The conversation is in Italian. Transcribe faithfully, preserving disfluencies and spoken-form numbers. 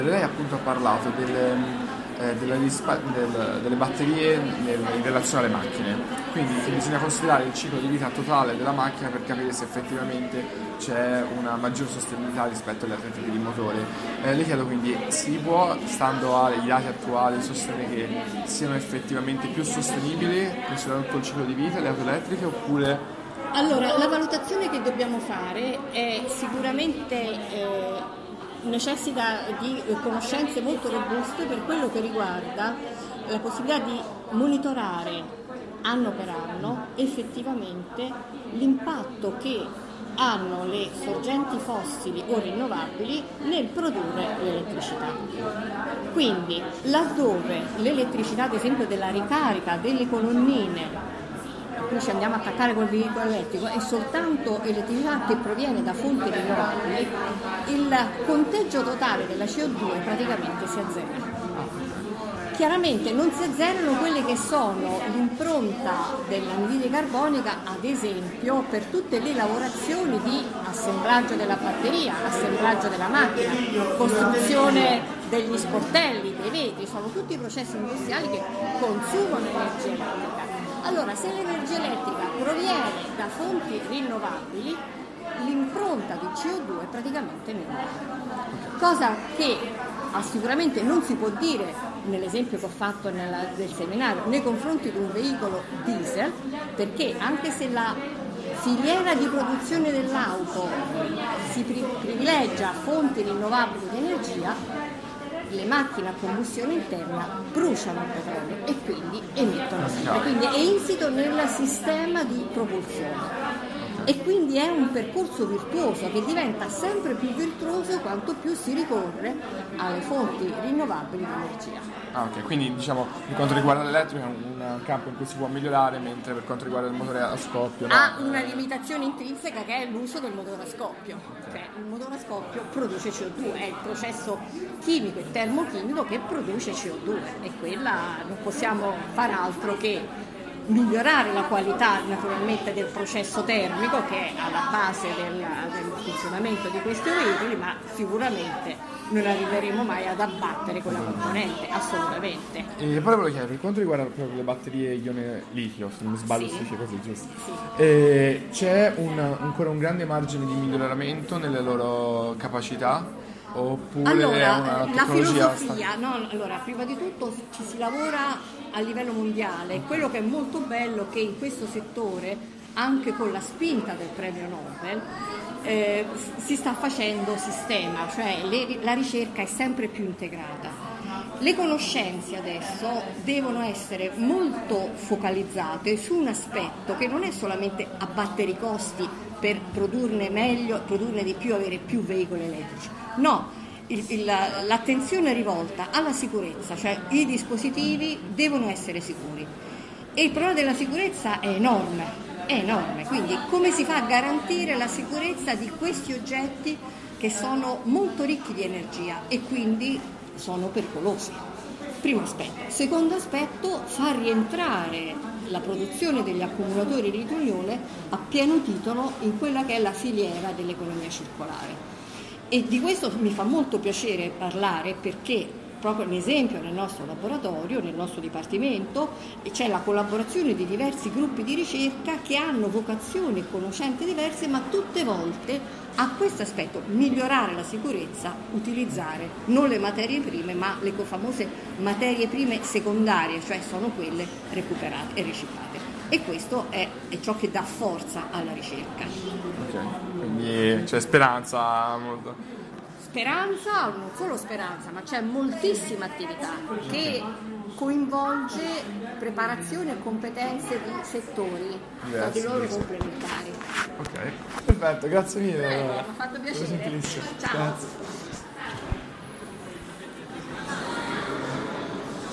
Lei appunto ha parlato delle, eh, delle, rispa- del, delle batterie nel, in relazione alle macchine, quindi che bisogna considerare il ciclo di vita totale della macchina per capire se effettivamente c'è una maggior sostenibilità rispetto agli altri tipi di motore. Eh, le chiedo quindi, si può, stando ai dati attuali, sostenere che siano effettivamente più sostenibili considerando tutto il ciclo di vita le auto elettriche, oppure... Allora, la valutazione che dobbiamo fare è sicuramente... Eh, necessita di conoscenze molto robuste per quello che riguarda la possibilità di monitorare anno per anno effettivamente l'impatto che hanno le sorgenti fossili o rinnovabili nel produrre l'elettricità. Quindi laddove l'elettricità, ad esempio della ricarica delle colonnine, qui ci andiamo a attaccare col veicolo elettrico, è soltanto elettricità che proviene da fonti rinnovabili, il conteggio totale della C O due praticamente si azzera. Chiaramente non si azzerano quelle che sono l'impronta dell'anidride carbonica, ad esempio per tutte le lavorazioni di assemblaggio della batteria, assemblaggio della macchina, costruzione degli sportelli, dei vetri, sono tutti processi industriali che consumano energia elettrica. Allora, se l'energia elettrica proviene da fonti rinnovabili, l'impronta di C O due è praticamente nulla. Cosa che ah, sicuramente non si può dire, nell'esempio che ho fatto nella, del seminario, nei confronti di un veicolo diesel, perché anche se la filiera di produzione dell'auto si pri- privilegia fonti rinnovabili di energia, le macchine a combustione interna bruciano il petrolio e quindi emettono sempre, quindi è insito nel sistema di propulsione e quindi è un percorso virtuoso che diventa sempre più virtuoso quanto più si ricorre alle fonti rinnovabili di energia. Ah, ok, quindi diciamo per quanto riguarda l'elettrico è un campo in cui si può migliorare, mentre per quanto riguarda il motore a scoppio no? Ha una limitazione intrinseca che è l'uso del motore a scoppio, cioè il motore a scoppio produce C O due, è il processo chimico e termochimico che produce C O due e quella non possiamo far altro che migliorare la qualità naturalmente del processo termico che è alla base del, del funzionamento di questi veicoli, ma sicuramente non arriveremo mai ad abbattere quella componente, assolutamente. E poi volevo chiedere, per quanto riguarda proprio le batterie ione litio, se non mi sbaglio sì. si dice così, giusto? Sì. E c'è un, ancora un grande margine di miglioramento nelle loro capacità? Oppure allora, è una la tecnologia filosofia, no, allora, prima di tutto ci si lavora a livello mondiale. Quello che è molto bello è che in questo settore, anche con la spinta del premio Nobel, eh, si sta facendo sistema, cioè le, la ricerca è sempre più integrata. Le conoscenze adesso devono essere molto focalizzate su un aspetto che non è solamente abbattere i costi per produrne meglio, produrne di più, avere più veicoli elettrici. No, il, il, l'attenzione è rivolta alla sicurezza, cioè i dispositivi devono essere sicuri. E il problema della sicurezza è enorme, è enorme. Quindi come si fa a garantire la sicurezza di questi oggetti che sono molto ricchi di energia e quindi sono pericolosi? Primo aspetto. Secondo aspetto, far rientrare la produzione degli accumulatori di litio-ione a pieno titolo in quella che è la filiera dell'economia circolare. E di questo mi fa molto piacere parlare perché proprio l'esempio nel nostro laboratorio, nel nostro dipartimento, c'è la collaborazione di diversi gruppi di ricerca che hanno vocazioni e conoscenze diverse, ma tutte volte a questo aspetto: migliorare la sicurezza, utilizzare non le materie prime ma le famose materie prime secondarie, cioè sono quelle recuperate e riciclate. E questo è, è ciò che dà forza alla ricerca. Ok, quindi c'è speranza molto. Speranza, non solo speranza, ma c'è moltissima attività che coinvolge preparazione e competenze di settori tra di loro complementari. Ok, perfetto, grazie mille. Eh, mi ha fatto piacere. Ciao. Grazie.